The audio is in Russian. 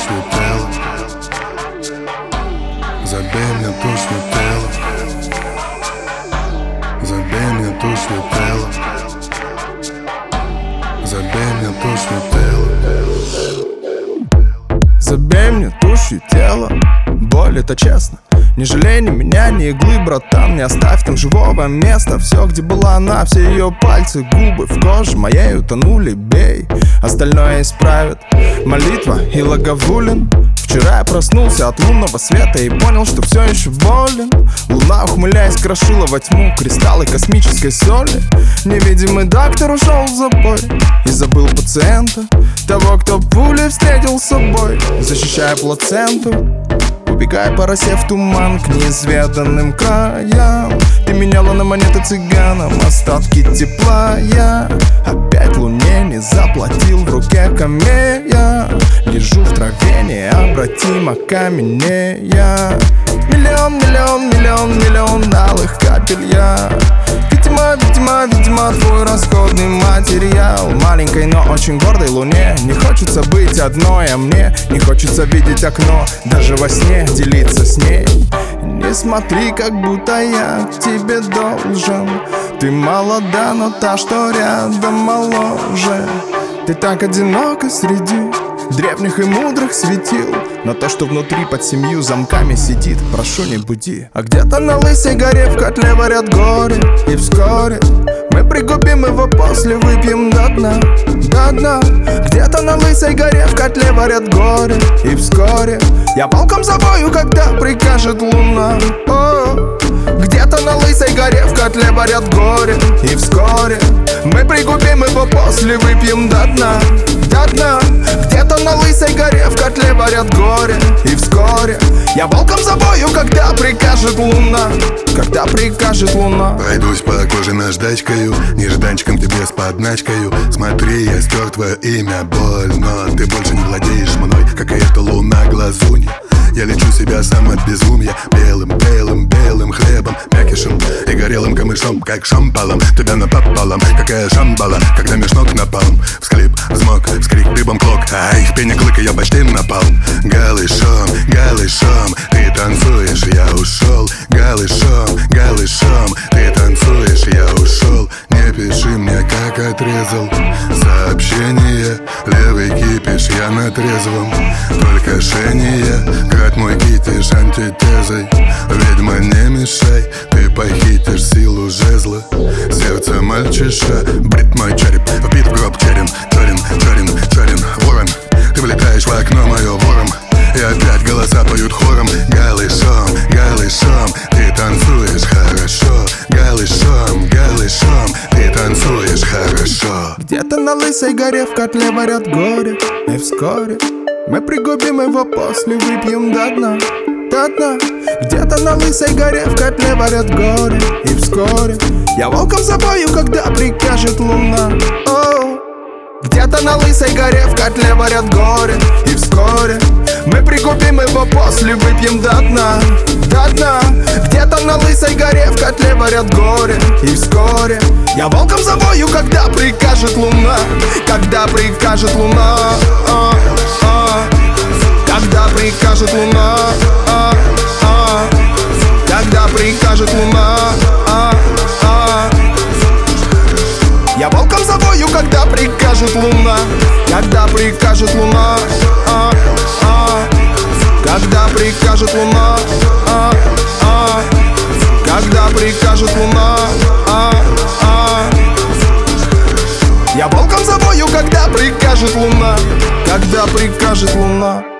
тушью тело. Забей мне тушью тело. Забей мне тушью тело. Забей мне тушью тело. Забей мне тушью тело. Боль, это честно. Не жалей ни меня, ни иглы, братан. Не оставь там живого места. Все, где была она, все ее пальцы, губы в коже моей утонули. Бей, остальное исправит молитва и Лаговулин. Вчера я проснулся от лунного света и понял, что все еще болен. Луна, ухмыляясь, крошила во тьму кристаллы космической соли. Невидимый доктор ушел в забой и забыл пациента, того, кто пулей встретил с собой, защищая плаценту. Убегая по росе в туман к неизведанным краям. Ты меняла на монеты цыганам остатки тепла. Я опять луне не заплатил, в руке камея. Лежу в траве, необратимо каменея. Миллион, миллион, миллион, миллион алых капель я. Видимо, видимо, видимо, твой расходный материал. Маленькой, но очень гордой луне не хочется быть одной, а мне не хочется видеть окно, даже во сне делиться с ней. Не смотри, как будто я тебе должен. Ты молода, но та, что рядом, моложе. Ты так одинока среди древних и мудрых светил, но то, что внутри под 7 замками сидит, прошу, не буди. А где-то на лысой горе в котле варят горе, и вскоре мы пригубим его, после выпьем до дна, до дна. Где-то на лысой горе в котле варят горе, и вскоре я волком завою, когда прикажет луна. О, где-то на лысой горе в котле варят горе, и вскоре мы пригубим его, после выпьем до дна, до дна. Где-то на лысой горе в котле варят горе, и вскоре я волком завою, когда прикажет луна, когда прикажет луна. Пройдусь по коже наждачкою, нежданчиком тебе с подначкою. Смотри, я стер твое имя, боль, но ты больше не владеешь мной, как и эта луна глазунья. Я лечу себя сам от безумия белым, белым, белым хлебом, мякишем и горелым камышом, как шампалом. Тебя напополам, какая шамбала, когда меж ног напалм. Всхлип, взмок, вскрик, дыбом клок, ай, в пене клыка я почти напал. Голышом, голышом, ты танцуешь, я ушел. Голышом, голышом, ты танцуешь, я ушел. Не пиши мне, как отрезал сообщение. Левый кипиш, я на трезвом, только шение. Град мой китиш антитезой. Ведьма, не мешай, ты похитишь силу жезла. Сердце мальчиша, брит мой череп, вбит в гроб черен. Черен, черен, черен, ворон, ты влетаешь в окно мое вором. И опять голоса поют хором. Голышом, голышом, ты танцуешь хорошо. Голышом, голышом, ты танцуешь хорошо. Где-то на лысой горе в котле варят горе, и вскоре мы пригубим его, после выпьем до дна, до дна. Где-то на лысой горе в котле варят горе, и вскоре я волком завою, когда прикажет луна. О, где-то на лысой горе в котле варят горе, и вскоре мы пригубим его, после выпьем до дна, до дна. Где-то на лысой горе в котле варят горе, и вскоре я волком завою, когда прикажет луна, когда прикажет луна. Когда прикажет луна, когда прикажет луна. Я волком завою, когда прикажет луна, когда прикажет луна. Когда прикажет луна, когда прикажет луна. Я волком завою, когда прикажет луна, когда прикажет луна.